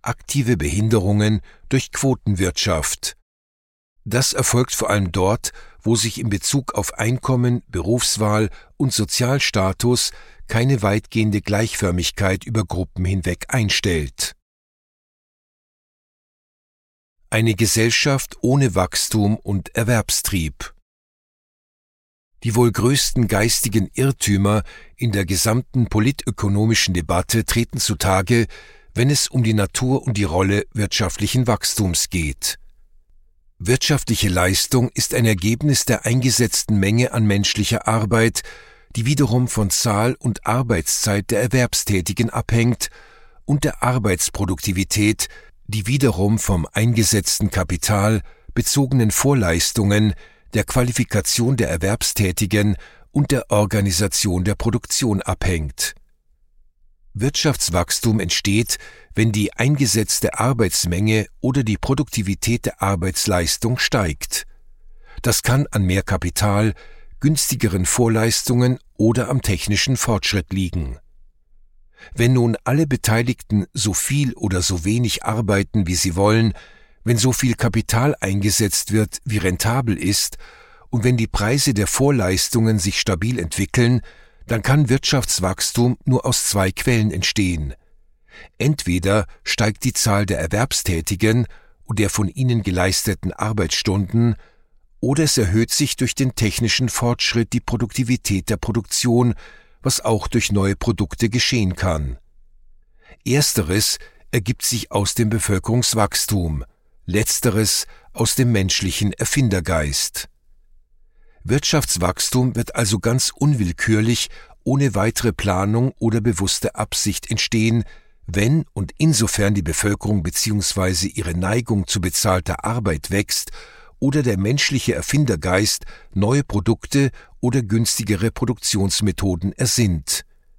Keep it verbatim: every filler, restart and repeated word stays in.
aktive Behinderungen durch Quotenwirtschaft. Das erfolgt vor allem dort, wo sich in Bezug auf Einkommen, Berufswahl und Sozialstatus keine weitgehende Gleichförmigkeit über Gruppen hinweg einstellt. Eine Gesellschaft ohne Wachstum und Erwerbstrieb. Die wohl größten geistigen Irrtümer in der gesamten politökonomischen Debatte treten zutage, wenn es um die Natur und die Rolle wirtschaftlichen Wachstums geht. Wirtschaftliche Leistung ist ein Ergebnis der eingesetzten Menge an menschlicher Arbeit, die wiederum von Zahl und Arbeitszeit der Erwerbstätigen abhängt, und der Arbeitsproduktivität, die wiederum vom eingesetzten Kapital, bezogenen Vorleistungen, der Qualifikation der Erwerbstätigen und der Organisation der Produktion abhängt. Wirtschaftswachstum entsteht, wenn die eingesetzte Arbeitsmenge oder die Produktivität der Arbeitsleistung steigt. Das kann an mehr Kapital, günstigeren Vorleistungen oder am technischen Fortschritt liegen. Wenn nun alle Beteiligten so viel oder so wenig arbeiten, wie sie wollen, wenn so viel Kapital eingesetzt wird, wie rentabel ist, und wenn die Preise der Vorleistungen sich stabil entwickeln, dann kann Wirtschaftswachstum nur aus zwei Quellen entstehen. Entweder steigt die Zahl der Erwerbstätigen und der von ihnen geleisteten Arbeitsstunden, oder es erhöht sich durch den technischen Fortschritt die Produktivität der Produktion, was auch durch neue Produkte geschehen kann. Ersteres ergibt sich aus dem Bevölkerungswachstum, letzteres aus dem menschlichen Erfindergeist. Wirtschaftswachstum wird also ganz unwillkürlich, ohne weitere Planung oder bewusste Absicht entstehen, wenn und insofern die Bevölkerung bzw. ihre Neigung zu bezahlter Arbeit wächst oder der menschliche Erfindergeist neue Produkte oder günstigere Produktionsmethoden ersinnt.